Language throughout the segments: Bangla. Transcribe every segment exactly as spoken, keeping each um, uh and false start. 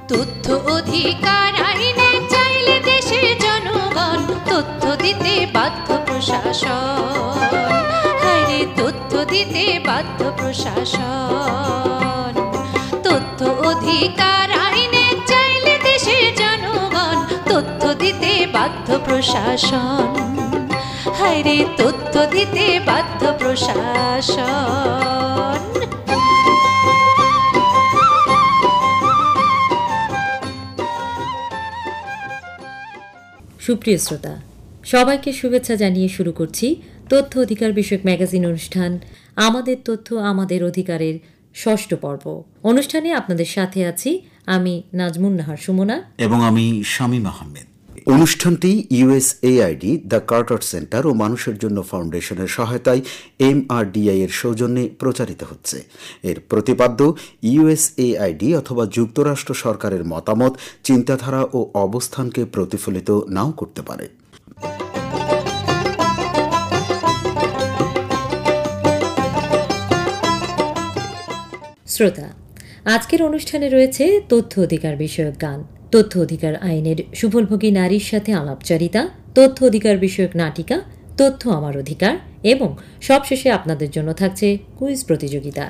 তথ্য অধিকার আইনে চাইলে দেশের জনগণ তথ্য দিতে বাধ্য প্রশাসন। হায়রে তথ্য দিতে বাধ্য প্রশাসন। তথ্য অধিকার আইনে চাইলে দেশের জনগণ তথ্য দিতে বাধ্য প্রশাসন। হায়রে তথ্য দিতে বাধ্য প্রশাসন। সুপ্রিয় শ্রোতা, সবাইকে শুভেচ্ছা জানিয়ে শুরু করছি তথ্য অধিকার বিষয়ক ম্যাগাজিন অনুষ্ঠান আমাদের তথ্য আমাদের অধিকারের ষষ্ঠ পর্ব। অনুষ্ঠানে আপনাদের সাথে আছি আমি নাজমুন নাহার সুমনা এবং আমি শামীম আহমেদ। অনুষ্ঠানটি ইউএসএআইডি, দ্য কার্টার সেন্টার ও মানুষের জন্য ফাউন্ডেশনের সহায়তায় এমআরডিআই এর সৌজন্যে প্রচারিত হচ্ছে। এর প্রতিপাদ্য ইউএসএআইডি অথবা যুক্তরাষ্ট্র সরকারের মতামত, চিন্তাধারা ও অবস্থানকে প্রতিফলিত নাও করতে পারে। শ্রোতা, আজকের অনুষ্ঠানে রয়েছে তথ্য অধিকার বিষয়ক গান, তথ্য অধিকার আইনের সুফলভোগী নারীর সাথে আলাপচারিতা, তথ্য অধিকার বিষয়ক নাটিকা তথ্য আমার অধিকার এবং সবশেষে আপনাদের জন্য থাকছে কুইজ প্রতিযোগিতা।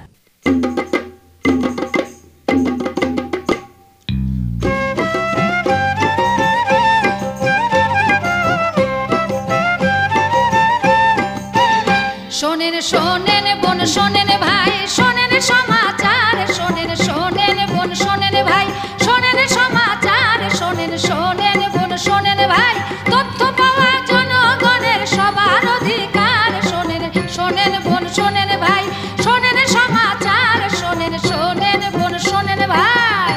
শোনেন শোনেন বোন শোনেন ভাই, শোনেন সমাচার, শোনেন শোনেন বোন শোনেন ভাই, শোনেন সমাচার, শোনেন শোনেন বোন শোনেন ভাই, তথ্য পাওয়া জনগণের সবার অধিকার। শোনেন শোনেন বোন শোনেন ভাই, শোনেন সমাচার, শোনেন শোনেন বোন শোনেন ভাই।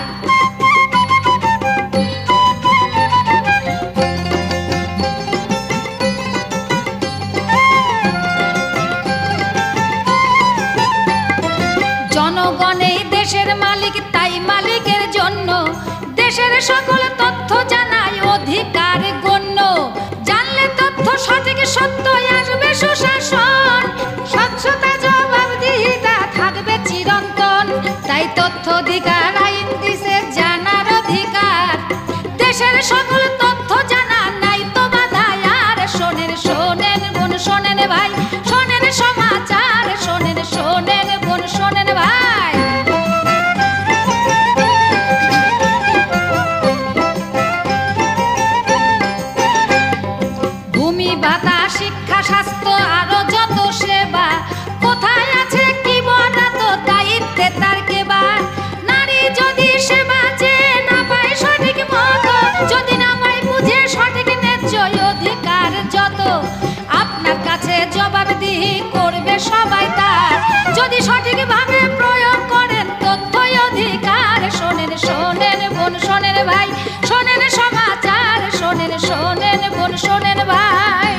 জনগণই দেশের মালিক, তাই মালিকের জন্য দেশের সকল তথ্য জানাই অধিকার গণ্য। জানলে তথ্য সঠিক সত্য আসবে সুশাসন, স্বচ্ছতা জবাবদিহিতা থাকবে চিরন্তন। তাই তথ্য অধিকার আইন দিছে জানার অধিকার, দেশের সকল তথ্য জানা নাই তো বাধা আর। শোনেন শোনেন বোন শোনেন ভাই, শোনেন সমাচার, শোনেন শোনেন বোন শোনেন ভাই। ভূমি ভাতা শিক্ষা স্বাস্থ্য আরো যত সেবা, কোথায় আছে কি বরাদ্দ দায়িত্বে তার কেবা। নারী যদি সেবা চেয়ে না পায় সঠিক মতো, যদি না পায় বুঝে সঠিক ন্যায্য অধিকার যত, আপনার কাছে জবাবদিহি করবে সবাই তার, যদি সঠিকভাবে প্রয়োগ করেন তথ্য অধিকার। শোনেন শোনেন বোন শোনেন ভাই, শোনেন সমাচার, শোনেন শোনেন বোন শোনেন ভাই।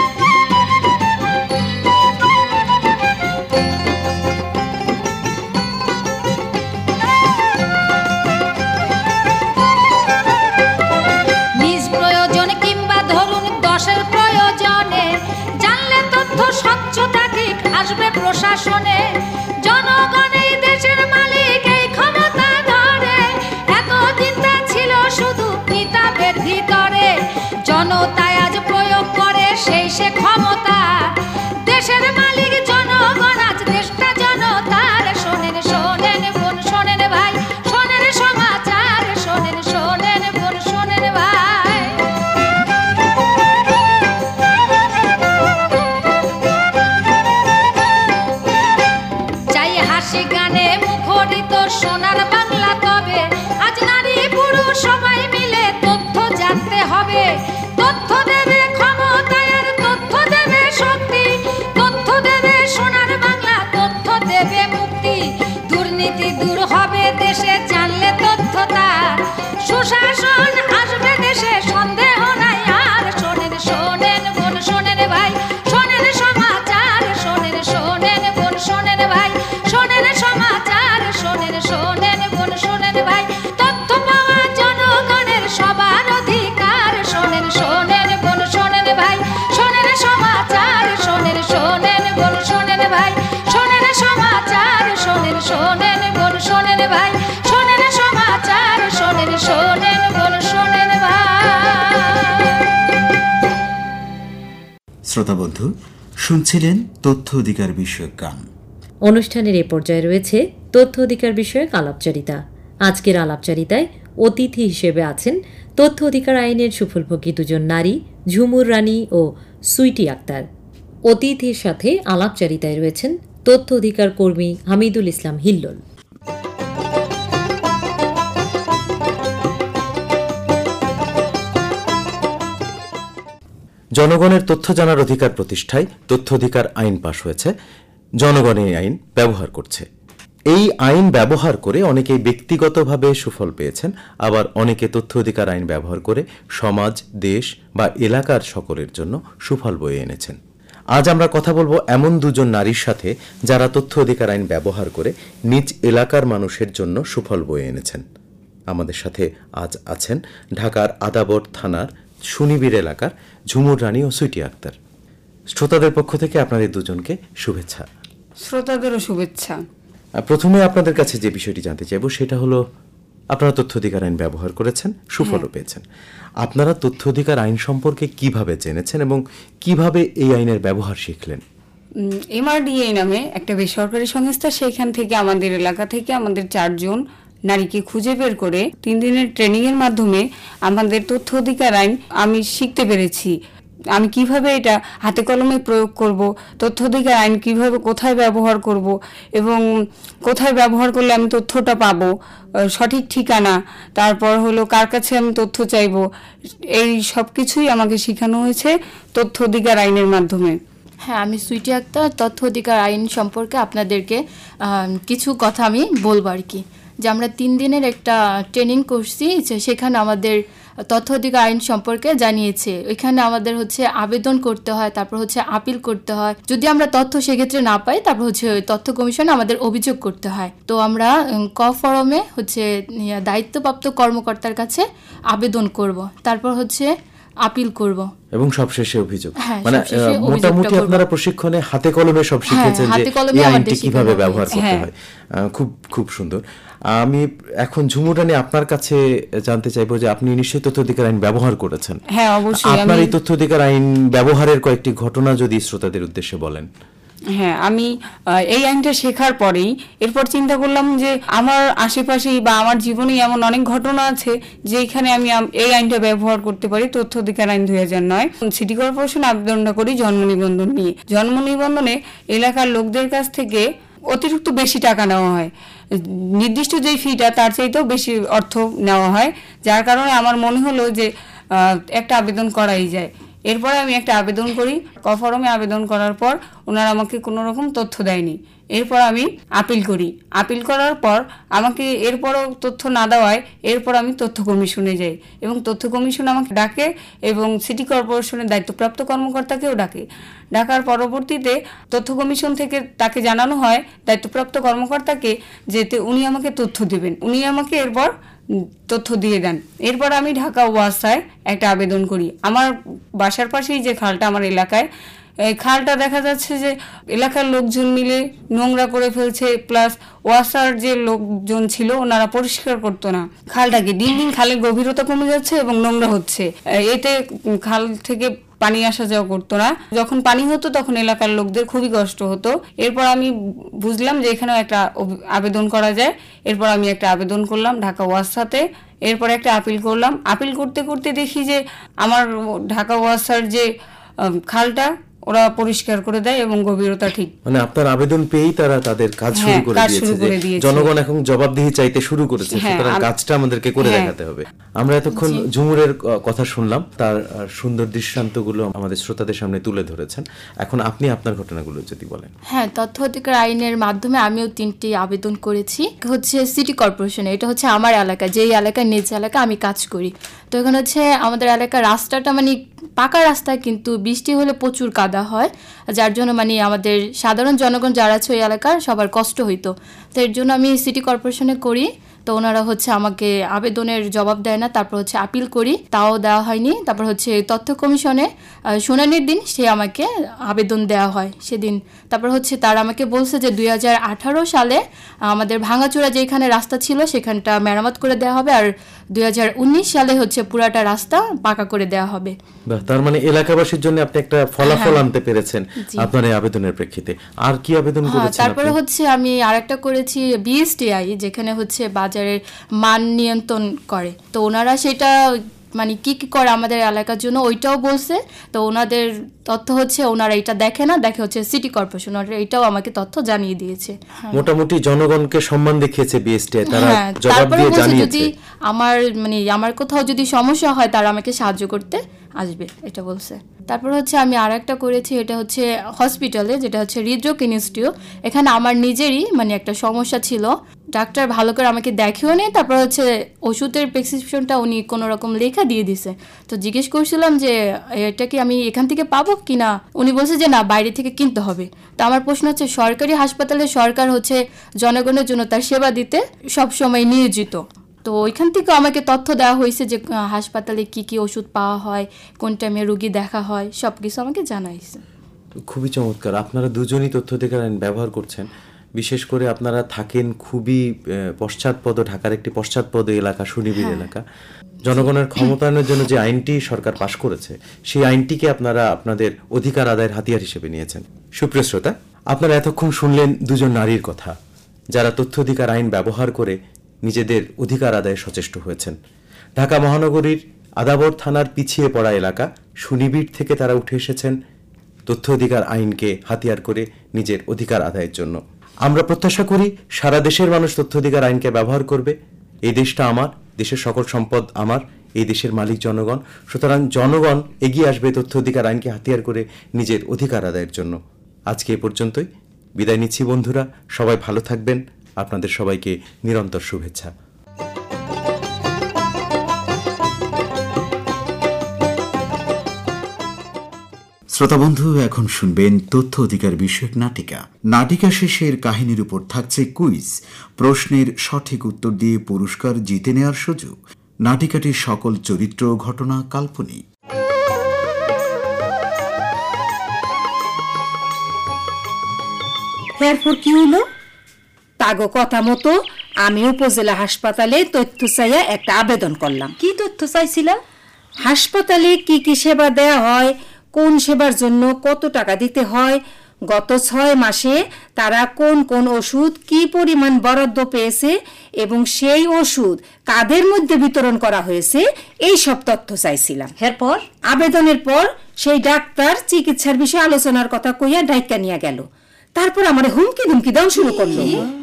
নিজ প্রয়োজন কিংবা ধরুন দশের প্রয়োজনে, জানলে তথ্য স্বচ্ছতা ঠিক আসবে প্রশাসনে। জনগণই দেশের মালিক এই ক্ষমতা ধরে, এতদিন তা ছিল শুধু কিতাবের ভিতরে। জনতায় আজ প্রয়োগ করে সেই সে ক্ষমতা, দেশের মালিক জনগণ আজ দেশটা জনতার। শোনেন শোনেন বোন শোনেন ভাই, শোনেন সমাচার, শোনেন শোনেন বোন শোনেন ভাই। চাই হাসি গানে মুখরিত সোনার বাংলা, তবে আজ নারী পুরুষ সবাই মিলে তথ্য জানতে হবে। তথ্য দেবে ক্ষমতায় আর তথ্য দেবে শক্তি, তথ্য দেবে সোনার বাংলা, তথ্য দেবে মুক্তি। দুর্নীতি দূর হবে দেশে জানলে তথ্য তার, সুশাসন আসবে দেশে সন্দেহ নাই আর। শোনেন শোনেন বোন শোনেন ভাই, শোনেন সমাচার, শোনেন শোনেন বোন শোনেন ভাই, শোনেন সমাচার, শোনেন শোনেন বোন শোনেন ভাই, তথ্য পাওয়া জনগণের সবার অধিকার। শোনেন শোনেন বোন শোনেন ভাই, শোনেন সমাচার, শোনেন শোনেন বোন শোনেন ভাই, শোনেন সমাচার, শোনেন শোনেন বোন শোনেন ভাই, শোনেন সমাচার, শোনেন শোনেন বোন শোনেন ভাই। শ্রোতা বন্ধু, শুনছিলেন তথ্য অধিকার বিষয়ক গান। অনুষ্ঠানের এ পর্যায়ে রয়েছে তথ্য অধিকার বিষয়ক আলাপচারিতা। আজকের আলাপচারিতায় অতিথি হিসেবে আছেন তথ্য অধিকার আইনের সুফলভোগী দুজন নারী, ঝুমুর রানী ও সুইটি আক্তার। অতিথির সাথে আলাপচারিতায় রয়েছেন তথ্য অধিকার কর্মী হামিদুল ইসলাম হিল্লোল। জনগণের তথ্য জানার অধিকার প্রতিষ্ঠায় তথ্য অধিকার আইন পাশ হয়েছে। জনগণ এই আইন ব্যবহার করছে। এই আইন ব্যবহার করে অনেকেই ব্যক্তিগতভাবে সুফল পেয়েছেন, আবার অনেকে তথ্য অধিকার আইন ব্যবহার করে সমাজ, দেশ বা এলাকার সকলের জন্য সুফল বয়ে এনেছেন। আজ আমরা কথা বলবো এমন দুজন নারীর সাথে যারা তথ্য অধিকার আইন ব্যবহার করে নিজ এলাকার মানুষের জন্য সুফল বয়ে এনেছেন। আমাদের সাথে আজ আছেন ঢাকার আদাবর থানার সুনিবির এলাকার ঝুমুর রানী ও সুইটি আক্তার। শ্রোতাদের পক্ষ থেকে আপনাদের দুজনকে শুভেচ্ছা। শ্রোতাদেরও শুভেচ্ছা। প্রথমে আপনাদের কাছে যে বিষয়টি জানতে চাইব সেটা হলো, আপনারা তথ্য অধিকার আইন ব্যবহার করেছেন, সুফলও পেয়েছেন। আপনারা তথ্য অধিকার আইন সম্পর্কে কিভাবে জেনেছেন এবং কিভাবে এই আইনের ব্যবহার শিখলেন? এমআরডিএ নামে একটা বেসরকারি সংস্থা, সেখান থেকে আমাদের এলাকা থেকে আমাদের চারজন নারীকে খুঁজে বের করে তিন দিনের ট্রেনিং এর মাধ্যমে আমাদের তথ্য অধিকার আইন আমি শিখতে পেরেছি। আমি কিভাবে এটা হাতে কলমে প্রয়োগ করব, তথ্য অধিকার আইন কিভাবে কোথায় ব্যবহার করব এবং কোথায় ব্যবহার করলে আমি তথ্যটা পাবো, সঠিক ঠিকানা, তারপর হলো কার কাছে আমি তথ্য চাইব, এই সব কিছুই আমাকে শেখানো হয়েছে তথ্য অধিকার আইনের মাধ্যমে। হ্যাঁ, আমি সুইটি আক্তার। তথ্য অধিকার আইন সম্পর্কে আপনাদেরকে কিছু কথা আমি বলবো আর কি। যে আমরা তিন দিনের একটা ট্রেনিং করছি, সেখানে আমাদের তথ্য অধিকার আইন সম্পর্কে জানিয়েছে। ওইখানে আমাদের হচ্ছে আবেদন করতে হয়, তারপর হচ্ছে আপিল করতে হয়। যদি আমরা তথ্য সেক্ষেত্রে না পাই, তারপর হচ্ছে তথ্য কমিশনে আমাদের অভিযোগ করতে হয়। তো আমরা ক ফরমে হচ্ছে দায়িত্বপ্রাপ্ত কর্মকর্তার কাছে আবেদন করব, তারপর হচ্ছে আপিল করব এবং সবশেষে অভিযোগ। হ্যাঁ, মানে সবশেষে মোটামুটি অভিযোগটা আপনারা প্রশিক্ষণে হাতে কলমে সব শিখেছেন যে এই আইনটি কিভাবে ব্যবহার করতে হ্যাঁ। হয়। আহ, খুব খুব সুন্দর। আমি এখন ঝুমুর রানী আপনার কাছে জানতে চাইবো যে আপনি নিশ্চয়ই তথ্য অধিকার আইন ব্যবহার করেছেন। হ্যাঁ, অবশ্যই। আপনার আমি এই তথ্য অধিকার আইন ব্যবহারের কয়েকটি ঘটনা যদি শ্রোতাদের উদ্দেশ্যে বলেন। হ্যাঁ, আমি এই আইনটা শেখার পরেই এরপর চিন্তা করলাম যে আমার আশেপাশেই বা আমার জীবনেই এমন অনেক ঘটনা আছে যেখানে আমি এই আইনটা ব্যবহার করতে পারি। তথ্য অধিকার আইন দুই হাজার নয় সিটি কর্পোরেশন আবেদনটা করি জন্ম নিবন্ধন নিয়ে। জন্ম নিবন্ধনে এলাকার লোকদের কাছ থেকে অতিরিক্ত বেশি টাকা নেওয়া হয়, নির্দিষ্ট যেই ফিটা তার চাইতেও বেশি অর্থ নেওয়া হয়, যার কারণে আমার মনে হলো যে একটা আবেদন করাই যায়। এরপরে আমি একটা আবেদন করি। ক ফরমে আবেদন করার পর ওনারা আমাকে কোনো রকম তথ্য দেয়নি। এরপর আমি আপিল করি। আপিল করার পর আমাকে এরপরও তথ্য না দেওয়ায় এরপর আমি তথ্য কমিশনে যাই এবং তথ্য কমিশন আমাকে ডাকে এবং সিটি কর্পোরেশনের দায়িত্বপ্রাপ্ত কর্মকর্তাকেও ডাকে। ডাকার পরবর্তীতে তথ্য কমিশন থেকে তাকে জানানো হয়, দায়িত্বপ্রাপ্ত কর্মকর্তাকে, যে উনি আমাকে তথ্য দেবেন। উনি আমাকে এরপর তথ্য দিয়ে দেন। এরপর আমি ঢাকা ওয়াসায় একটা আবেদন করি। আমার বাসার পাশেই যে খালটা আমার এলাকায়, এই খালটা দেখা যাচ্ছে যে এলাকার লোকজন মিলে নোংরা করে ফেলছে, প্লাস ওয়াসার যে লোকজন ছিল ওনারা পরিষ্কার করতো না খালটাকে। দিন দিন খালের গভীরতা কমে যাচ্ছে এবং নোংরা হচ্ছে। এতে খাল থেকে পানি আসা যাওয়া করতো না। যখন পানি হতো তখন এলাকার লোকদের খুবই কষ্ট হতো। এরপর আমি বুঝলাম যে এখানেও একটা আবেদন করা যায়। এরপর আমি একটা আবেদন করলাম ঢাকা ওয়াসাতে। এরপর একটা আপিল করলাম। আপিল করতে করতে দেখি যে আমার ঢাকা ওয়াসার যে খালটা ওরা পরিষ্কার করে দেয় এবং গভীরতা ঠিক। মানে আপনার আবেদন পেয়েই তারা তাদের কাজ শুরু করে দিয়েছে। জনগণ এখন জবাবদিহি চাইতে শুরু করেছে, সুতরাং কাজটা আমাদেরকে করে দেখাতে হবে। আমরা এতক্ষণ ঝুমুরের কথা শুনলাম, তার সুন্দর দৃষ্টান্তগুলো আমাদের শ্রোতাদের সামনে তুলে ধরেছেন। এখন আপনি আপনার ঘটনাগুলো যদি বলেন। হ্যাঁ, তথ্য অধিকার আইনের মাধ্যমে আমিও তিনটি আবেদন করেছি। হচ্ছে সিটি কর্পোরেশনে, এটা হচ্ছে আমার এলাকা, যেই এলাকায় নিজ এলাকা আমি কাজ করি। তো এখানে হচ্ছে আমাদের এলাকার রাস্তাটা মানে পাকা রাস্তা, কিন্তু বৃষ্টি হলে প্রচুর কাদা হয়, যার জন্য মানে আমাদের সাধারণ জনগণ যারা আছে ওই এলাকার সবার কষ্ট হইতো। তো এর জন্য আমি সিটি কর্পোরেশনে করি। তো ওনারা হচ্ছে আমাকে আবেদনের জবাব দেয় না, তারপর হচ্ছে আপিল করি, তাও দেওয়া হয়নি। তারপর হচ্ছে তথ্য কমিশনে আহ, শুনানির দিন সে আমাকে আবেদন দেওয়া হয় সেদিন। তারপর হচ্ছে তারা আমাকে বলছে যে দুই হাজার আঠারো সালে আমাদের ভাঙাচোরা যেখানে রাস্তা ছিল সেখানটা মেরামত করে দেওয়া হবে, আর দুই হাজার উনিশ সালে হচ্ছে পুরাটা রাস্তা পাকা করে দেওয়া হবে। বাহ, তার মানে এলাকাবাসীর জন্য আপনি একটা ফলাফল আনতে পেরেছেন আপনার এই আবেদনের প্রেক্ষিতে। আর কি আবেদন করেছেন? তারপরে আপনি? হচ্ছে আমি আরেকটা করেছি বিএসটিআই, যেখানে হচ্ছে বাজারের মান নিয়ন্ত্রণ করে। তো ওনারা সেটা মানে কি কি করে আমাদের এলাকার জন্য ওইটাও বলছে। তো ওনাদের তথ্য হচ্ছে ওনারা এটা দেখে না, দেখে হচ্ছে সিটি কর্পোরেশন, ওনারা এটাও আমাকে তথ্য জানিয়ে দিয়েছে। মোটামুটি জনগণকে সম্মান দেখিয়েছে বিএসটিআই, তারা হ্যাঁ, জবাব তারপরে দিয়ে বলছে জানিয়েছে যদি আমার মানে আমার কোথাও যদি সমস্যা হয় তারা আমাকে সাহায্য করতে আসবে, এটা বলছে। তারপর হচ্ছে আমি আর একটা করেছি, এটা হচ্ছে হসপিটালে, যেটা হচ্ছে হৃদরোগ ইনস্টিটিউট। এখানে আমার নিজেরই মানে একটা সমস্যা ছিল, ডাক্তার ভালো করে আমাকে দেখেও নেই। তারপর হচ্ছে ওষুধের প্রেসক্রিপশনটা উনি কোনো রকম লেখা দিয়ে দিছে। তো জিজ্ঞেস করছিলাম যে এটা কি আমি এখান থেকে পাবো কিনা, উনি বলছে যে না, বাইরে থেকে কিনতে হবে। তো আমার প্রশ্ন হচ্ছে সরকারি হাসপাতালে সরকার হচ্ছে জনগণের জন্য তার সেবা দিতে সবসময় নিয়োজিত। তো ওইখান থেকে আমাকে তথ্য দেওয়া হয়েছে যে আহ, হাসপাতালে কি কি ওষুধ পাওয়া হয়, কোন টাইমে রোগী দেখা হয়, সব কিছু আমাকে জানাইছে। খুবই চমৎকার। আপনারা দুজনই তথ্য অধিকার আইন ব্যবহার করছেন, বিশেষ করে আপনারা থাকেন খুবই আহ, পশ্চাৎপদ, ঢাকার একটি পশ্চাৎপদ এলাকা, সুনিবিড় এলাকা। জনগণের ক্ষমতায়নের জন্য যে আইনটি সরকার পাশ করেছে সেই আইনটিকে আপনারা আপনাদের অধিকার আদায়ের হাতিয়ার হিসেবে নিয়েছেন। সুপ্রিয় শ্রোতা, আপনারা এতক্ষণ শুনলেন দুজন নারীর কথা, যারা তথ্য অধিকার আইন ব্যবহার করে নিজেদের অধিকার আদায়ে সচেষ্ট হয়েছেন। ঢাকা মহানগরীর আদাবর থানার পিছিয়ে পড়া এলাকা সুনিবিড় থেকে তারা উঠে এসেছেন তথ্য অধিকার আইনকে হাতিয়ার করে নিজের অধিকার আদায়ের জন্য। আমরা প্রত্যাশা করি সারা দেশের মানুষ তথ্য অধিকার আইনকে ব্যবহার করবে। এই দেশটা আমার, দেশের সকল সম্পদ আমার, এই দেশের মালিক জনগণ। সুতরাং জনগণ এগিয়ে আসবে তথ্য অধিকার আইনকে হাতিয়ার করে নিজের অধিকার আদায়ের জন্য। আজকে এ পর্যন্তই, বিদায় নিচ্ছি বন্ধুরা। সবাই ভালো থাকবেন, আপনাদের সবাইকে নিরন্তর শুভেচ্ছা। শ্রোতাবন্ধু, এখন শুনবেন তথ্য অধিকার বিষয়ক নাটিকা। নাটিকা শেষের কাহিনীর উপর থাকছে কুইজ, প্রশ্নের সঠিক উত্তর দিয়ে পুরস্কার জিতে নেওয়ার সুযোগ। নাটিকাটির সকল চরিত্র ও ঘটনা কাল্পনিক। এরপর কি হইল? তাগো কথা মতো আমি উপজেলা হাসপাতালে তথ্য চাইয়া একটা আবেদন করলাম। কি তথ্য চাইছিলা? হাসপাতালে কি কি সেবা দেয়া হয়, কোন সেবার জন্য কত টাকা দিতে হয়, গত ছয় মাসে তারা কোন কোন ওষুধ কি পরিমাণ বরাদ্দ পেয়েছে এবং সেই ওষুধ কাদের মধ্যে বিতরণ করা হয়েছে, এই সব তথ্য চাইছিলাম। এরপর আবেদনের পর সেই ডাক্তার চিকিৎসার বিষয়ে আলোচনার কথা কইয়া ডাইকা নিয়ে গেল। তারপর আমারে হুমকি ধুমকি দেওয়া শুরু করলো।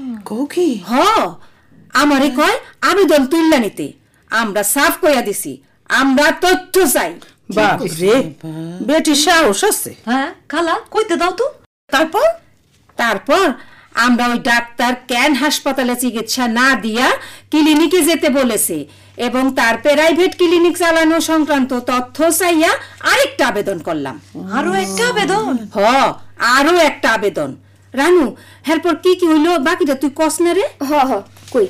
কি হ আমারে কয় আবেদন তুললা নিতে। আমরা সাফ কইয়া দিছি আমরা তথ্য চাই। বাপরে, বেটি সাহস আছে। হ্যাঁ খালা, কইতে দাও তো। তারপর তারপর আমরা ওই ডাক্তার কেন হাসপাতালে চিকিৎসা না দিয়া ক্লিনিকে যেতে বলেছে এবং তার প্রাইভেট ক্লিনিক চালানো সংক্রান্ত তথ্য চাইয়া আরেকটা আবেদন করলাম। আরো একটা আবেদন? হ আরো একটা আবেদন। রানু, এরপর কি কি হইলো বাকিটা তুই কস না রে। হ হ কই।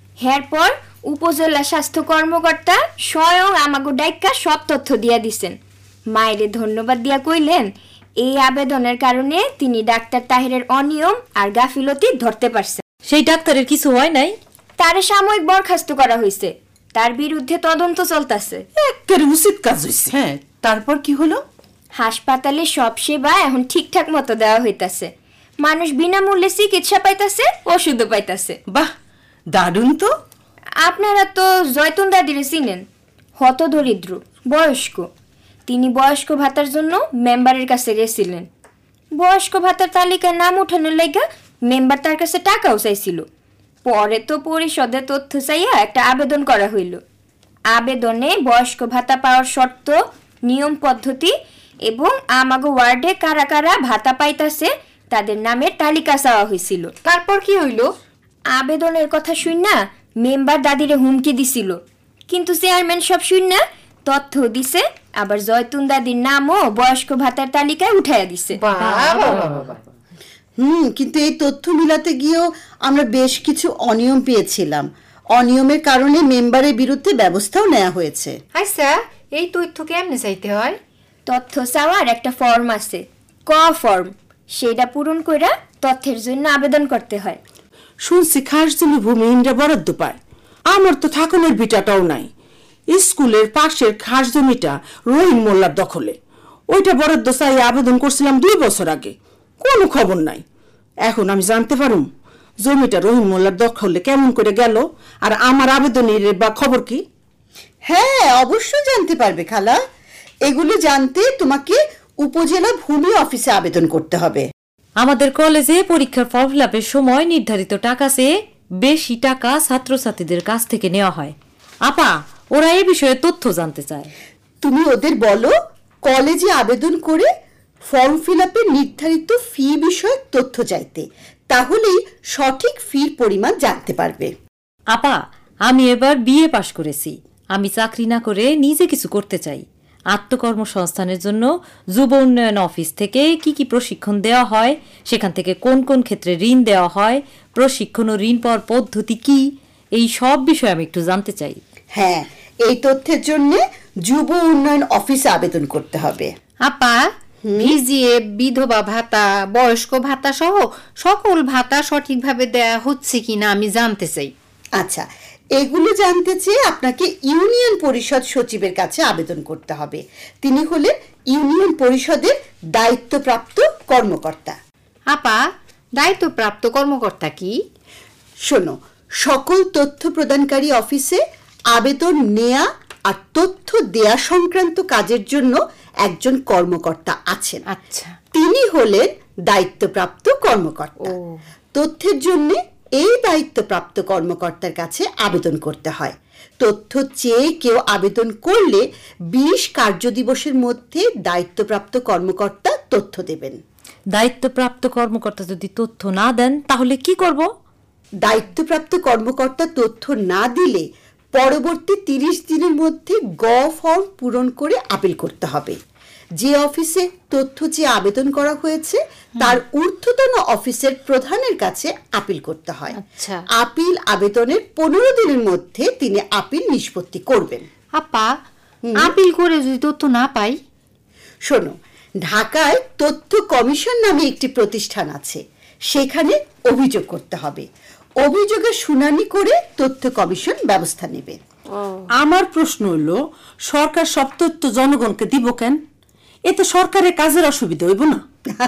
এরপর উপজেলা স্বাস্থ্য কর্মকর্তা স্বয়ং আমাকে ডাইকা সব তথ্য দিয়া দিছেন। মায়েরে ধন্যবাদ দিয়া কইলেন এই আবেদনের কারণে তিনি ডাক্তার তাহিরের অনিয়ম আর গাফিলতি ধরতে পারছেন। সেই ডাক্তারের কিছু হয় নাই? তারে সাময়িক বরখাস্ত করা হয়েছে, তার বিরুদ্ধে তদন্ত চলতেছে। একেবারে উচিত কাজ হইছে। হ্যাঁ, তারপর কি হলো? হাসপাতালে সব সেবা এখন ঠিকঠাক মতো দেওয়া হইতাছে, মানুষ বিনামূল্যে চিকিৎসা পাইতাছে, ওষুধও পাইতাছে। বাহ, দারুণ তো। আপনারা তো জয়তুন দাদিরে চিনেন, হত দরিদ্র বয়স্ক। তিনি বয়স্ক ভাতার জন্য মেম্বারের কাছে গেছিলেন। বয়স্ক ভাতার তালিকায় নাম উঠানোর লাগা মেম্বার তার কাছে টাকাও চাইছিল। পরে তো পরিষদে তথ্য চাইয়া একটা আবেদন করা হইল। আবেদনে বয়স্ক ভাতা পাওয়ার শর্ত, নিয়ম পদ্ধতি এবং আমাগো ওয়ার্ডে কারা কারা ভাতা পাইতাছে তাদের নামের তালিকা চাওয়া হয়েছিল। তারপর কি হইল? আবেদনের কথা শুননা মেম্বার দাদিরে হুমকি দিছিল, কিন্তু চেয়ারম্যান সব শুননা তথ্য দিছে, আবার জয়তুন দাদির নামও বয়স্ক ভাতার তালিকায় উঠাইয়া দিছে। হুম কিন্তু এই তথ্য মিলাতে গিয়েও আমরা বেশ কিছু অনিয়ম পেয়েছিলাম। অনিয়মের কারণে মেম্বারের বিরুদ্ধে ব্যবস্থাও নেওয়া হয়েছে। আচ্ছা, এই তথ্য কেমনে চাইতে হয়? তথ্য চাওয়ার একটা ফর্ম আছে, ক ফর্ম, সেটা পূরণ কইরা তথ্যের জন্য আবেদন করতে হয়। শুনছি খাস জমি ভূমিহীনরা বরাদ্দ পায়। আমার তো থাকুনের ভিটাটাও নাই। স্কুলের পাশের খাস জমিটা রহিম মোল্লার দখলে। ওইটা বরাদ্দ চাই আবেদন করছিলাম দুই বছর আগে, কোনো খবর নাই। এখন আমি জানতে পারুম জমিটা রহিম মোল্লার দখলে কেমন করে গেল, আর আমার আবেদনের বা খবর কি? হ্যাঁ, অবশ্যই জানতে পারবে খালা। এগুলো জানতে তোমাকে উপজেলা ভূমি অফিসে আবেদন করতে হবে। আমাদের কলেজে পরীক্ষার ফর্ম ফিল আপের সময় নির্ধারিত টাকা চেয়ে বেশি টাকা ছাত্রছাত্রীদের কাছ থেকে নেওয়া হয়। আপা, ওরা এই বিষয়ে তথ্য জানতে চায়। তুমি ওদের বলো কলেজে আবেদন করে ফর্ম ফিল আপের নির্ধারিত ফি বিষয়ক তথ্য চাইতে, তাহলেই সঠিক ফির পরিমাণ জানতে পারবে। আপা, আমি এবার বিএ পাশ করেছি। আমি চাকরি না করে নিজে কিছু করতে চাই। আত্মকর্মসংস্থানের জন্য যুব উন্নয়ন অফিস থেকে কি কি প্রশিক্ষণ দেওয়া হয়, সেখান থেকে কোন কোন ক্ষেত্রে ঋণ দেওয়া হয়, প্রশিক্ষণ ও ঋণ পাওয়ার পদ্ধতি কি, এই সব বিষয়ে আমি একটু জানতে চাই। হ্যাঁ, এই তথ্যের জন্য যুব উন্নয়ন অফিসে আবেদন করতে হবে। আপা, ভিজিএ, বিধবা ভাতা, বয়স্ক ভাতা সহ সকল ভাতা সঠিকভাবে দেয়া হচ্ছে কিনা আমি জানতে চাই। আচ্ছা, এগুলো জানতে চেয়ে আপনাকে ইউনিয়ন পরিষদ সচিবের কাছে আবেদন করতে হবে। তিনি হলেন ইউনিয়ন পরিষদের দায়িত্বপ্রাপ্ত কর্মকর্তা। আপা, দায়িত্বপ্রাপ্ত কর্মকর্তা কি? শোনো, সকল তথ্য প্রদানকারী অফিসে আবেদন নেয়া আর তথ্য দেয়া সংক্রান্ত কাজের জন্য একজন কর্মকর্তা আছেন। আচ্ছা, তিনি হলেন দায়িত্বপ্রাপ্ত কর্মকর্তা। তথ্যের জন্য এই দায়িত্বপ্রাপ্ত কর্মকর্তার কাছে আবেদন করতে হয়। তথ্য চেয়ে কেউ আবেদন করলে বিশ কার্যদিবসের মধ্যে দায়িত্বপ্রাপ্ত কর্মকর্তা তথ্য দেবেন। দায়িত্বপ্রাপ্ত কর্মকর্তা যদি তথ্য না দেন তাহলে কি করব? দায়িত্বপ্রাপ্ত কর্মকর্তা তথ্য না দিলে পরবর্তী তিরিশ দিনের মধ্যে গ ফর্ম পূরণ করে আপিল করতে হবে। যে অফিসে তথ্য চেয়ে আবেদন করা হয়েছে তার ঊর্ধ্বতন অফিসের প্রধানের কাছে আপিল করতে হয়। আপিল আবেদনের পনেরো দিনের মধ্যে তিনি আপিল নিষ্পত্তি করবেন। আপা, আপিল করে যদি তথ্য না পাই? শোনো, ঢাকায় তথ্য কমিশন নামে একটি প্রতিষ্ঠান আছে, সেখানে অভিযোগ করতে হবে। অভিযোগের শুনানি করে তথ্য কমিশন ব্যবস্থা নেবে। আমার প্রশ্ন হলো, সরকার সব তথ্য জনগণকে দিব কেন? এতে সরকারের কাজের অসুবিধা হইব না?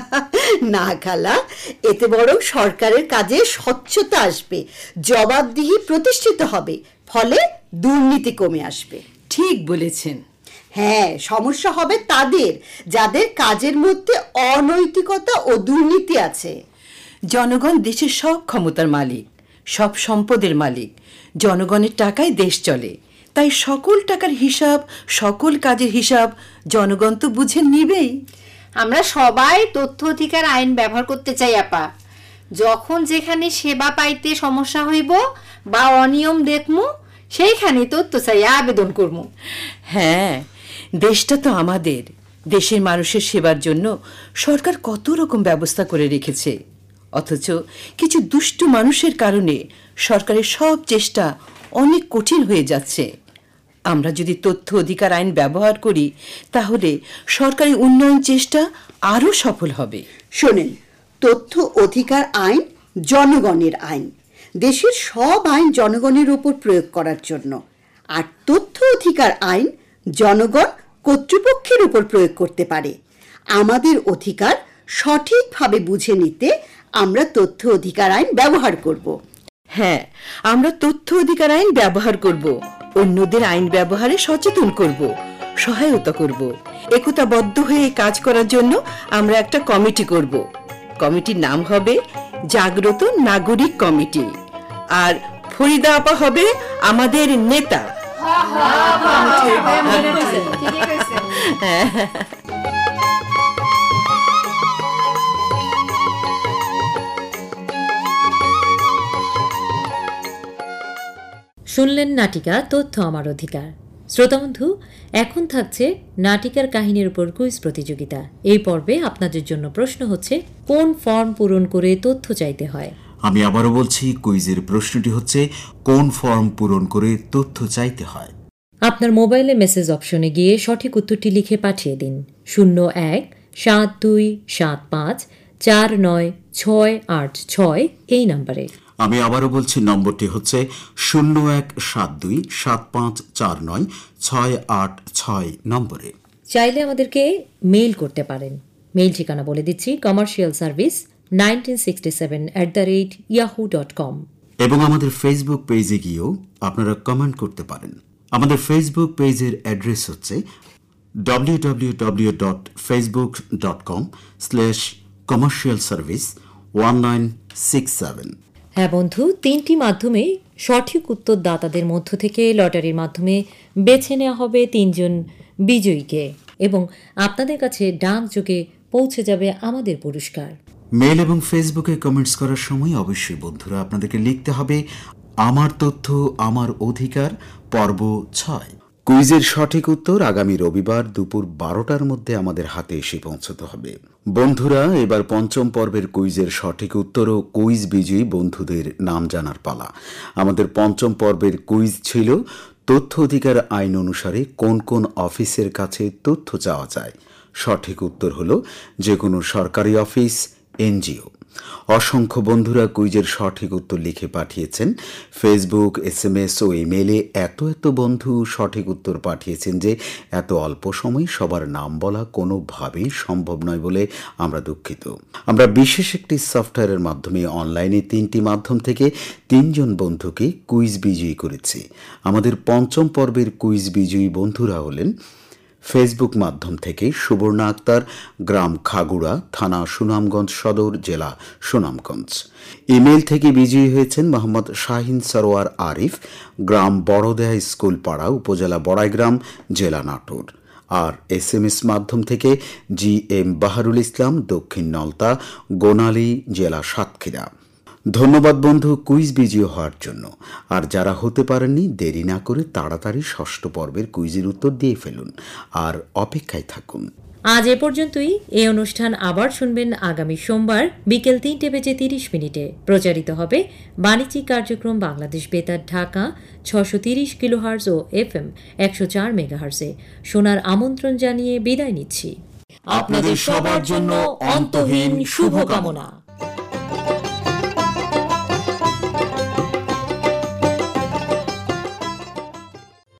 না খালা, এতে বরং সরকারের কাজে স্বচ্ছতা আসবে, জবাবদিহি প্রতিষ্ঠিত হবে, ফলে দুর্নীতি কমে আসবে। ঠিক বলেছেন। হ্যাঁ, সমস্যা হবে তাদের যাদের কাজের মধ্যে অনৈতিকতা ও দুর্নীতি আছে। জনগণ দেশের সব ক্ষমতার মালিক, সব সম্পদের মালিক। জনগণের টাকায় দেশ চলে, তাই সকল টাকার হিসাব, সকল কাজের হিসাব জনগণ তো বুঝে নিবেই। আমরা সবাই তথ্য অধিকার আইন ব্যবহার করতে চাই আপা। যখন যেখানে সেবা পাইতে সমস্যা হইব বা অনিয়ম দেখমু, সেইখানে তথ্য চাই আবেদন করবো। হ্যাঁ, দেশটা তো আমাদের। দেশের মানুষের সেবার জন্য সরকার কত রকম ব্যবস্থা করে রেখেছে, অথচ কিছু দুষ্টু মানুষের কারণে সরকারের সব চেষ্টা অনেক কঠিন হয়ে যাচ্ছে। আমরা যদি তথ্য অধিকার আইন ব্যবহার করি তাহলে সরকারি উন্নয়ন চেষ্টা আরও সফল হবে। শোনেন, তথ্য অধিকার আইন জনগণের আইন। দেশের সব আইন জনগণের উপর প্রয়োগ করার জন্য, আর তথ্য অধিকার আইন জনগণ কর্তৃপক্ষের উপর প্রয়োগ করতে পারে। আমাদের অধিকার সঠিকভাবে বুঝে নিতে আমরা তথ্য অধিকার আইন ব্যবহার করব। হ্যাঁ, আমরা তথ্য অধিকার আইন ব্যবহার করব, অন্যদের আইন ব্যবহারে সচেতন করব, সহায়তা করব। একতাবদ্ধ হয়ে কাজ করার জন্য আমরা একটা কমিটি করব। কমিটির নাম হবে জাগ্রত নাগরিক কমিটি, আর ফরিদা আপা হবে আমাদের নেতা। শুনলেন নাটিকা তথ্য আমার অধিকার। শ্রোতাবন্ধু, এখন থাকছে নাটিকার কাহিনীর উপর কুইজ প্রতিযোগিতা। এই পর্বে আপনাদের জন্য প্রশ্ন হচ্ছে, কোন ফর্ম পূরণ করে তথ্য চাইতে হয়? আমি আবারও বলছি, কুইজের প্রশ্নটি হচ্ছে কোন ফর্ম পূরণ করে তথ্য চাইতে হয়। আপনার মোবাইলে মেসেজ অপশনে গিয়ে সঠিক উত্তরটি লিখে পাঠিয়ে দিন শূন্য এক সাত দুই সাত পাঁচ চার নয় ছয় আট ছয় এই নম্বরে। আমি আবারও বলছি, নম্বরটি হচ্ছে শূন্য এক সাত দুই সাত পাঁচ চার নয় ছয় আট ছয় নম্বরে। চাইলে আমাদেরকে মেইল করতে পারেন। মেইল ঠিকানা বলে দিচ্ছি, commercial service nineteen sixty seven at the rate Yahoo dot com. এবং আমাদের ফেসবুক পেজে গিয়েও আপনারা কমেন্ট করতে পারেন। আমাদের ফেসবুক পেজের অ্যাড্রেস হচ্ছে W W W dot Facebook dot com slash commercial service one nine six seven. হ্যাঁ বন্ধু, তিনটি মাধ্যমে সঠিক উত্তরদাতাদের মধ্য থেকে লটারির মাধ্যমে বেছে নেওয়া হবে তিনজন বিজয়ীকে এবং আপনাদের কাছে ডাকযোগে পৌঁছে যাবে আমাদের পুরস্কার। মেল এবং ফেসবুকে কমেন্টস করার সময় অবশ্যই বন্ধুরা আপনাদেরকে লিখতে হবে আমার তথ্য আমার অধিকার পর্ব ছয়। কুইজের সঠিক উত্তর আগামী রবিবার দুপুর বারোটার মধ্যে আমাদের হাতে এসে পৌঁছতে হবে। বন্ধুরা, এবার পঞ্চম পর্বের কুইজের সঠিক উত্তর ও কুইজ বিজয়ী বন্ধুদের নাম জানার পালা। আমাদের পঞ্চম পর্বের কুইজ ছিল তথ্য অধিকার আইন অনুসারে কোন কোন অফিসের কাছে তথ্য চাওয়া যায়। সঠিক উত্তর হলো যে কোনো সরকারি অফিস, এনজিও। অসংখ্য বন্ধুরা কুইজের সঠিক উত্তর লিখে পাঠিয়েছেন। ফেসবুক, এস এম এস ও ইমেলে এত এত বন্ধু সঠিক উত্তর পাঠিয়েছেন যে এত অল্প সময় সবার নাম বলা কোনোভাবেই সম্ভব নয় বলে আমরা দুঃখিত। আমরা বিশেষ একটি সফটওয়্যারের মাধ্যমে অনলাইনে তিনটি মাধ্যম থেকে তিনজন বন্ধুকে কুইজ বিজয়ী করেছি। আমাদের পঞ্চম পর্বের কুইজ বিজয়ী বন্ধুরা হলেন ফেসবুক মাধ্যম থেকে সুবর্ণা আক্তার, গ্রাম খাগুড়া, থানা সুনামগঞ্জ সদর, জেলা সুনামগঞ্জ। ইমেল থেকে বিজয়ী হয়েছেন মোহাম্মদ শাহিন সরোয়ার আরিফ, গ্রাম বড়দেয়া স্কুল পাড়া, উপজেলা বড়াইগ্রাম, জেলা নাটোর। আর এস এম এস মাধ্যম থেকে জি এম বাহারুল ইসলাম, দক্ষিণ নলতা, গোনালী, জেলা সাতক্ষীরা। ধন্যবাদ বন্ধু কুইজ বিজয়ী হওয়ার জন্য। আর যারা হতে পারেননি, দেরি না করে তাড়াতাড়ি ষষ্ঠ পর্বের কুইজের উত্তর দিয়ে ফেলুন আর অপেক্ষায় থাকুন। আজ এ পর্যন্তই। এই অনুষ্ঠান আবার শুনবেন আগামী সোমবার বিকেল তিনটে বেজে তিরিশ মিনিটে। প্রচারিত হবে বাণিজ্যিক কার্যক্রম বাংলাদেশ বেতার ঢাকা ছশো তিরিশ কিলোহার্জ ও এফ এম একশো চার মেগাহার্জে। শোনার আমন্ত্রণ জানিয়ে বিদায় নিচ্ছি। আপনাদের সবার জন্য অন্তহীন শুভকামনা।